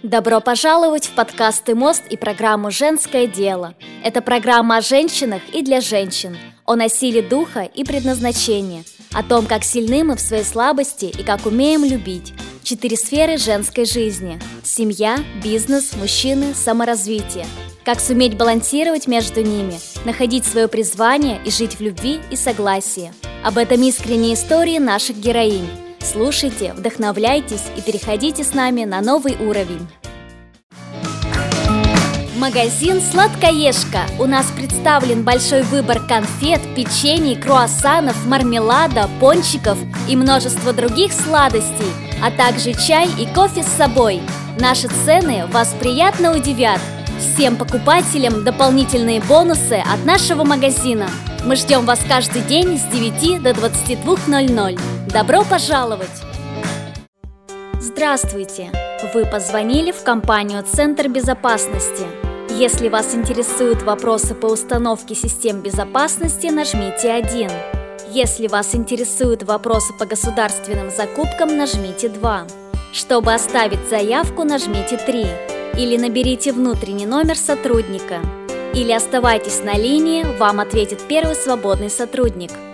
Добро пожаловать в подкасты «Мост» и программу «Женское дело». Это программа о женщинах и для женщин, о насилии духа и предназначении, о том, как сильны мы в своей слабости и как умеем любить. 4 сферы женской жизни – семья, бизнес, мужчины, саморазвитие. Как суметь балансировать между ними, находить свое призвание и жить в любви и согласии. Об этом искренние истории наших героинь. Слушайте, вдохновляйтесь и переходите с нами на новый уровень. Магазин «Сладкоежка». У нас представлен большой выбор конфет, печений, круассанов, мармелада, пончиков и множество других сладостей, а также чай и кофе с собой. Наши цены вас приятно удивят. Всем покупателям дополнительные бонусы от нашего магазина. Мы ждем вас каждый день с 9 до 22:00. Добро пожаловать! Здравствуйте! Вы позвонили в компанию «Центр безопасности». Если вас интересуют вопросы по установке систем безопасности, нажмите 1. Если вас интересуют вопросы по государственным закупкам, нажмите 2. Чтобы оставить заявку, нажмите 3. Или наберите внутренний номер сотрудника. Или оставайтесь на линии, вам ответит первый свободный сотрудник.